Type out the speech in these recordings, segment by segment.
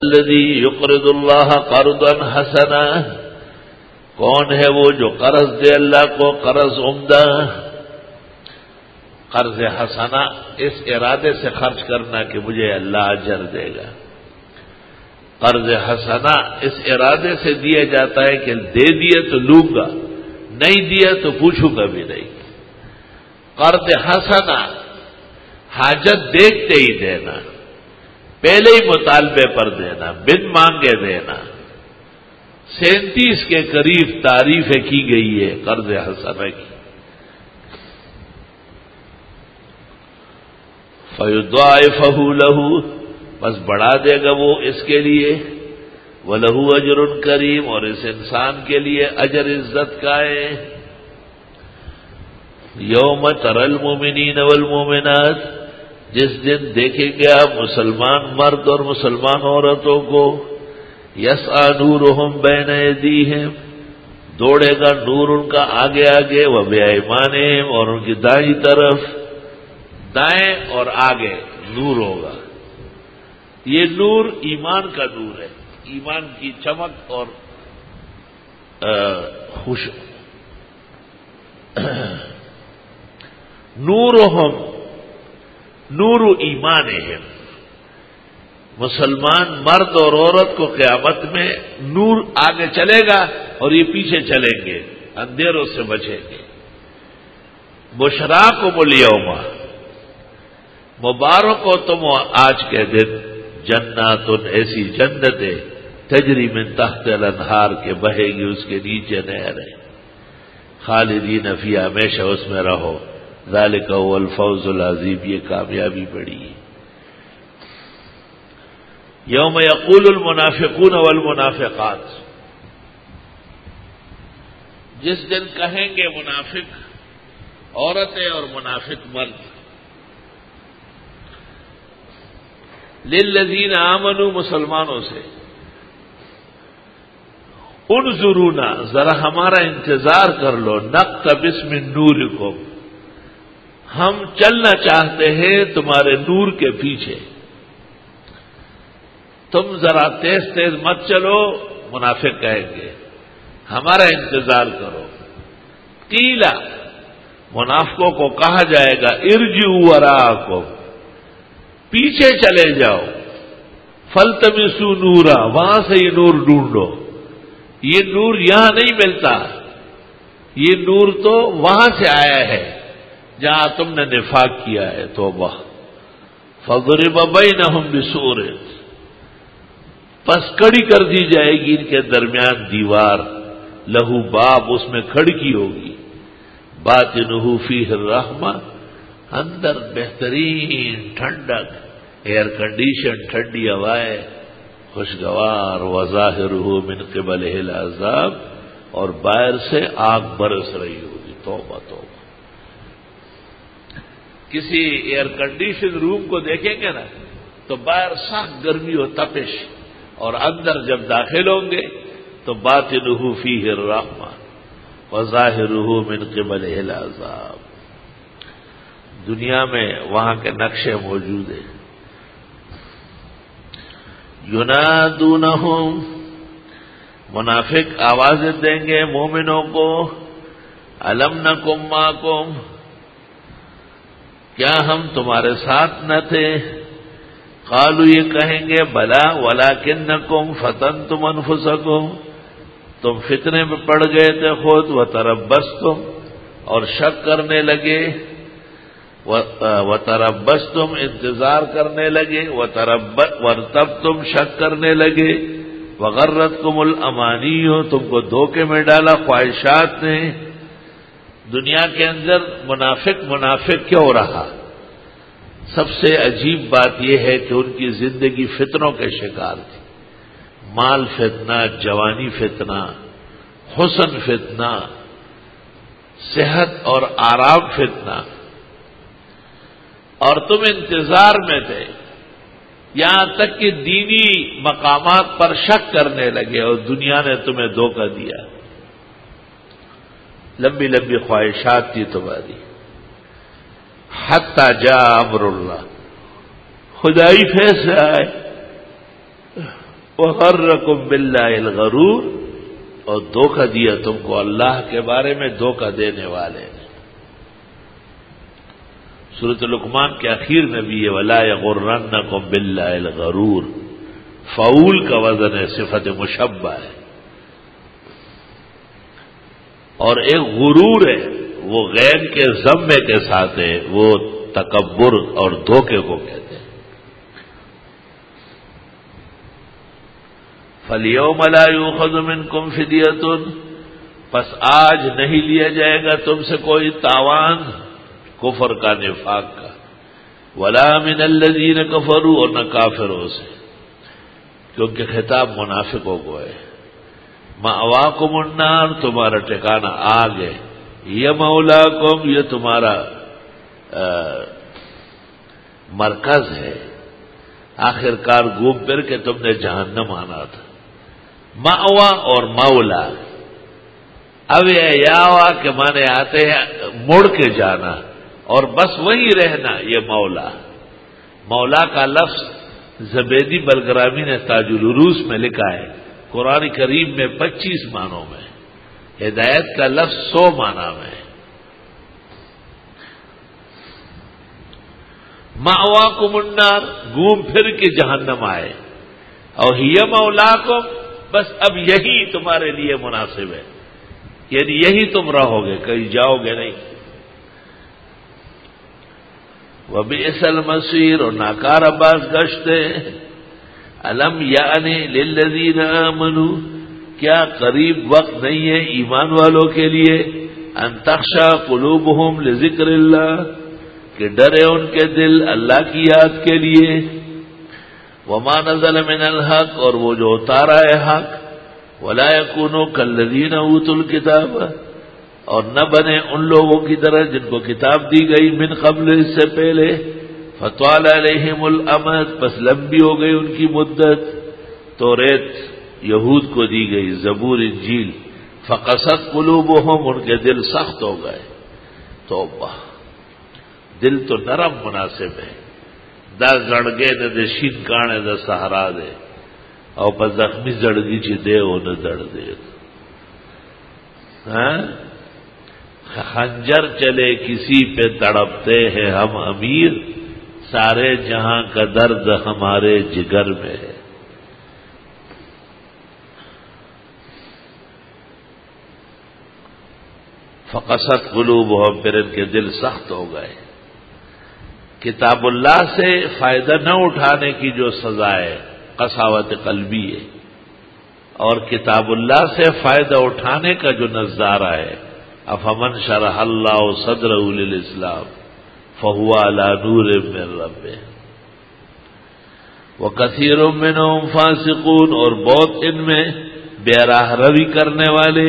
الذی یقرض اللہ قرضا حسنا، کون ہے وہ جو قرض دے اللہ کو قرض عمدہ؟ قرض حسنا اس ارادے سے خرچ کرنا کہ مجھے اللہ اجر دے گا. قرض حسنا اس ارادے سے دیا جاتا ہے کہ دے دیے تو لوں گا، نہیں دیا تو پوچھوں گا بھی نہیں. قرض حسنا حاجت دیکھتے ہی دینا، پہلے ہی مطالبے پر دینا، بن مانگے دینا. 37 کے قریب تعریفیں کی گئی ہے قرض حسنہ کی. فَيُضَاعِفَهُ لَهُ، بس بڑھا دے گا وہ اس کے لیے. وَلَهُ أَجْرٌ كَرِيمٌ، اور اس انسان کے لیے اجر عزت کا ہے. یوم تَرَى الْمُؤْمِنِينَ وَالْمُؤْمِنَاتِ، جس دن دیکھے گا مسلمان مرد اور مسلمان عورتوں کو. یسعی نورہم بین ایدیہم، دوڑے گا نور ان کا آگے آگے. وبایمانہم، اور ان کی دائیں طرف، دائیں اور آگے نور ہوگا. یہ نور ایمان کا نور ہے، ایمان کی چمک اور خوش. نورہم نور ایمانہم، مسلمان مرد اور عورت کو قیامت میں نور آگے چلے گا اور یہ پیچھے چلیں گے، اندھیروں سے بچیں گے. بشراکم الیوم، مبارک ہو تم آج کے دن. جنات، ایسی جنتیں تجری من تحت الانہار کے بہے گی اس کے نیچے نہریں. خالدین فیہا، ہمیشہ اس میں رہو. ذالک هو الفوز العظیم، یہ کامیابی بڑی ہے. یوم یقول المنافقون والمنافقات، جس دن کہیں گے منافق عورتیں اور منافق مرد، للذین آمنوا، مسلمانوں سے، انظرونا، ذرا ہمارا انتظار کر لو. نقتبس من نورکم، ہم چلنا چاہتے ہیں تمہارے نور کے پیچھے. تم ذرا تیز تیز مت چلو، منافق کہیں گے، ہمارا انتظار کرو. قیلا، منافقوں کو کہا جائے گا، ارجعوا وراءکم، پیچھے چلے جاؤ. فالتمسوا نورا، وہاں سے یہ نور ڈھونڈو. یہ نور یہاں نہیں ملتا، یہ نور تو وہاں سے آیا ہے جہاں تم نے نفاق کیا ہے. توبہ. فضرب بینہم بسور، پس کڑی کر دی جائے گی ان کے درمیان دیوار. لہو باب، اس میں کھڑکی ہوگی. باطنہ فیہ الرحمہ، اندر بہترین ٹھنڈک، ایئر کنڈیشن، ٹھنڈی ہوائیں، خوشگوار. وظاہرہ من قبلہ العذاب، اور باہر سے آگ برس رہی ہوگی. توبہ توبہ. کسی ایئر کنڈیشن روم کو دیکھیں گے نا تو باہر سخت گرمی و تپش، اور اندر جب داخل ہوں گے تو باطنہ فیہ الرحمہ وظاہرہ من قبلہ العذاب. دنیا میں وہاں کے نقشے موجود ہیں. ینادونہم، منافق آوازیں دیں گے مومنوں کو، الم نکم معکم، کیا ہم تمہارے ساتھ نہ تھے؟ قالوا، یہ کہیں گے، بلا ولکنکم فتنتم انفسکم، تم فتنے میں پڑ گئے تھے خود. وتربصتم، اور شک کرنے لگے. وتربصتم، انتظار کرنے لگے. وارتبتم، شک کرنے لگے. وغرتکم الامانی، تم کو دھوکے میں ڈالا خواہشات نے. دنیا کے اندر منافق کیوں رہا؟ سب سے عجیب بات یہ ہے کہ ان کی زندگی فتنوں کے شکار تھی. مال فتنہ، جوانی فتنہ، حسن فتنہ، صحت اور آرام فتنہ، اور تم انتظار میں تھے. یہاں تک کہ دینی مقامات پر شک کرنے لگے اور دنیا نے تمہیں دھوکہ دیا. لمبی لمبی خواہشات تھی تمہاری. حتی جاء امر اللہ، خدائی فیصلہ آئے. وغرکم باللہ الغرور، اور دھوکہ دیا تم کو اللہ کے بارے میں دھوکہ دینے والے نے۔ سورۃ لقمان کے اخیر میں بھی یہ ولا یغرنکم باللہ الغرور، فعول کا وزن ہے، صفت مشبہ ہے، اور ایک غرور ہے وہ غین کے ضمے کے ساتھ ہے، وہ تکبر اور دھوکے کو کہتے ہیں۔ فَالْيَوْمَ لَا يُؤْخَذُ مِنْكُمْ فِدْيَةٌ، پس آج نہیں لیا جائے گا تم سے کوئی تاوان کفر کا، نفاق کا، وَلَا مِنَ الَّذِينَ كَفَرُوا، اور نہ کافروں سے، کیونکہ خطاب منافقوں کو ہے۔ مَأْوَاكُمُ النَّارُ، تمہارا ٹھکانہ آگ ہے، یہ مولاکم، یہ تمہارا مرکز ہے، آخر کار گھوم پھر کے تم نے جہنم آنا تھا۔ مأوا اور مولا، اب یہ یاوا کے معنی آتے ہیں مڑ کے جانا اور بس وہی رہنا، یہ مولا۔ مولا کا لفظ زبیدی بلگرامی نے تاج العروس میں لکھا ہے، قرآن کریم میں 25 معنوں میں، ہدایت کا لفظ 100 معنی میں۔ مأواکم النار، گھوم پھر کے جہنم آئے، اور ہی مولاکم، بس اب یہی تمہارے لیے مناسب ہے، یعنی یہی تم رہو گے، کہیں جاؤ گے نہیں۔ وَبِئْسَ الْمَصِيرُ، اور ناکارہ باز گشت ہے۔ أَلَمْ يَأْنِ لِلَّذِينَ آمَنُوا، کیا قریب وقت نہیں ہے ایمان والوں کے لیے، أَن تَخْشَعَ قُلُوبُهُمْ لِذِكْرِ اللَّهِ، کہ ڈرے ان کے دل اللہ کی یاد کے لیے، وَمَا نَزَلَ مِنَ الْحَقِّ، اور وہ جو اتارا ہے حق، وَلَا يَكُونُوا كَالَّذِينَ أُوتُوا الْكِتَابَ، اور نہ بنے ان لوگوں کی طرح جن کو کتاب دی گئی من قبل، اس سے پہلے، فَطَالَ عَلَيْهِمُ الْأَمَدُ، پس لمبی ہو گئی ان کی مدت، توریت یہود کو دی گئی، زبور انجیل، فَقَسَتْ قُلُوبُهُمْ، ان کے دل سخت ہو گئے۔ توبہ، دل تو نرم مناسب ہے، دا زڑگے نہ دے شین کانے دا سہارا دے، اور پس زخمی زڑگی چی دے او نہ دڑ دے۔ خنجر چلے کسی پہ تڑپتے ہیں ہم امیر، سارے جہاں کا درد ہمارے جگر میں ہے۔ فقست قلوبہم، پھر ان کے دل سخت ہو گئے۔ کتاب اللہ سے فائدہ نہ اٹھانے کی جو سزا ہے قساوت قلبی ہے، اور کتاب اللہ سے فائدہ اٹھانے کا جو نظارہ ہے، افمن شرح اللہ صدرہ للاسلام فہو علی نور من ربہ وکثیر منہم فاسقون، اور بہت ان میں بے راہ روی کرنے والے۔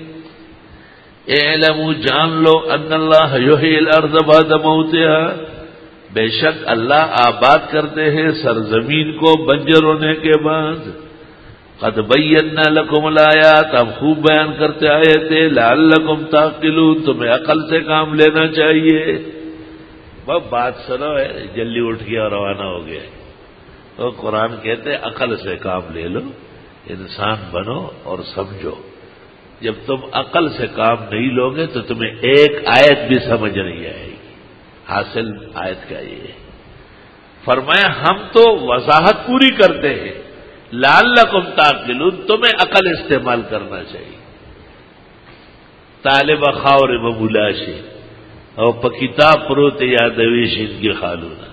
اعلموا، جان لو، ان اللہ یحیی الارض بعد موتها، بے شک اللہ آباد کرتے ہیں سرزمین کو بنجر ہونے کے بعد۔ قد بینا لکم الآیات، ہم خوب بیان کرتے آئے تھے، لعلکم تعقلون، تمہیں عقل سے کام لینا چاہیے۔ بات سنو ہے، جلدی اٹھ گیا اور روانہ ہو گیا۔ تو قرآن کہتے عقل سے کام لے لو، انسان بنو اور سمجھو۔ جب تم عقل سے کام نہیں لوگے تو تمہیں ایک آیت بھی سمجھ نہیں آئے گی۔ حاصل آیت کا یہ ہے، فرمایا ہم تو وضاحت پوری کرتے ہیں، لعلکم تعقلون، تمہیں عقل استعمال کرنا چاہیے۔ طالب خاور ببولاشی اور کتاب پروت یادویش ان کی خالونا۔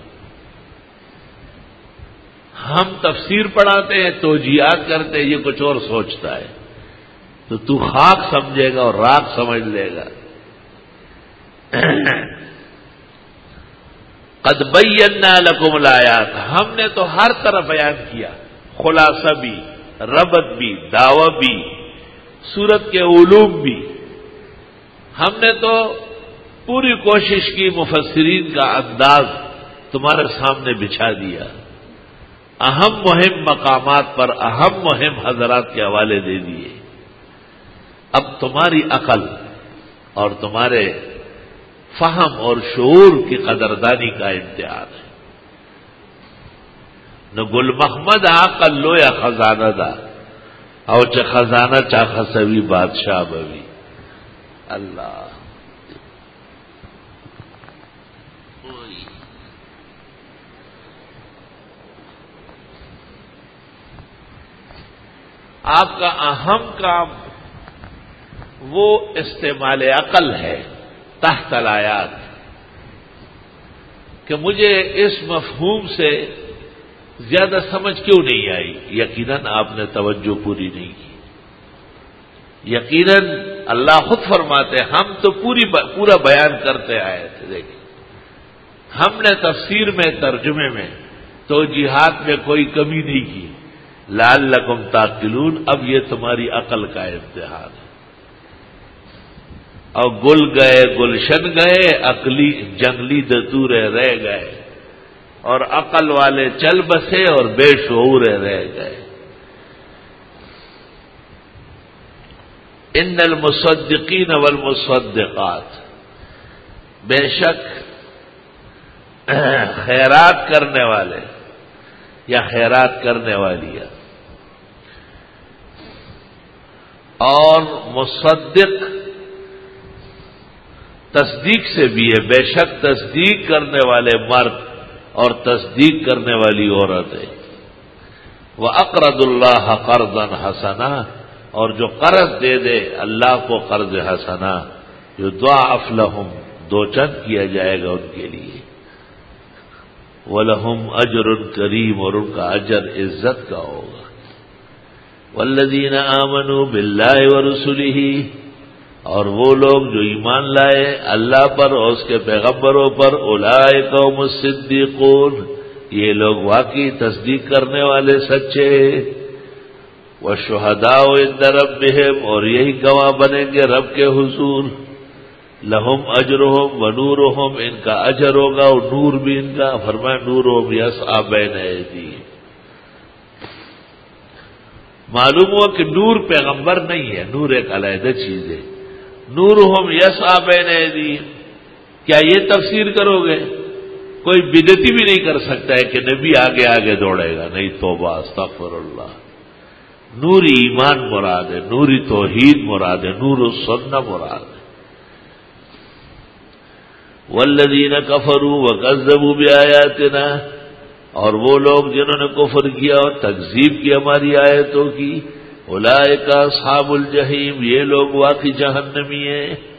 ہم تفسیر پڑھاتے ہیں، توجیہات کرتے ہیں، یہ کچھ اور سوچتا ہے، تو تو خاک سمجھے گا اور راک سمجھ لے گا۔ قد بینا لکم الآیات، ہم نے تو ہر طرف بیان کیا، خلاصہ بھی، ربط بھی، دعوی بھی، سورت کے علوم بھی، ہم نے تو پوری کوشش کی، مفسرین کا انداز تمہارے سامنے بچھا دیا، اہم مہم مقامات پر اہم مہم حضرات کے حوالے دے دیے۔ اب تمہاری عقل اور تمہارے فہم اور شعور کی قدردانی کا امتحان ہے۔ نو گل محمد عقل لو یا خزانہ دا او چه خزانہ چا خسوی بادشاہ بوی. اللہ آپ کا اہم کام وہ استعمال عقل ہے تحت الآیات کہ مجھے اس مفہوم سے زیادہ سمجھ کیوں نہیں آئی. یقیناً آپ نے توجہ پوری نہیں کی. یقیناً اللہ خود فرماتے ہم تو پورا بیان کرتے آئے تھے. دیکھیں ہم نے تفسیر میں ترجمے میں توجیہات میں کوئی کمی نہیں کی. لعلکم تعقلون، اب یہ تمہاری عقل کا امتحان ہے. اور گل گئے گلشن گئے، عقلی جنگلی دتورے رہ گئے، اور عقل والے چل بسے اور بے شعورے رہ گئے. ان المصدقین والمصدقات، بے شک خیرات کرنے والے یا خیرات کرنے والی اور مصدق تصدیق سے بھی ہے. بے شک تصدیق کرنے والے مرد اور تصدیق کرنے والی عورتیں. وَأَقْرَضُوا اللَّهَ قَرْضًا حَسَنًا، اور جو قرض دے دے اللہ کو قرض حسنا، یضاعف لہم، دو چند کیا جائے گا ان کے لیے. وَلَهُمْ أَجْرٌ کریم، اور ان کا اجر عزت کا ہوگا. وَالَّذِينَ آمَنُوا بِاللَّهِ وَرُسُلِهِ، اور وہ لوگ جو ایمان لائے اللہ پر اور اس کے پیغمبروں پر، اولئک هم الصدیقون، یہ لوگ واقعی تصدیق کرنے والے سچے. والشہداء عند ربهم، اور یہی گواہ بنیں گے رب کے حضور. لہم اجرہم ونورہم، ان کا اجر ہوگا اور نور بھی ان کا. فرمایا نورہم یسعی بین ایدیہم. معلوم ہوا کہ نور پیغمبر نہیں ہے، نور ایک علیحدہ چیز ہے. نورہم یسعی بین ایدیہم، کیا یہ تفسیر کرو گے؟ کوئی بدعتی بھی نہیں کر سکتا ہے کہ نبی آگے آگے دوڑے گا. نہیں، توبہ استغفر اللہ. نوری ایمان مراد ہے، نوری توحید مراد ہے، نور السنہ مراد ہے. والذین کفروا وکذبوا بآیاتنا، اور وہ لوگ جنہوں نے کفر کیا اور تکذیب کی ہماری آیتوں کی، اولئک اصحاب الجحیم، یہ لوگ واقعی جہنمی ہیں.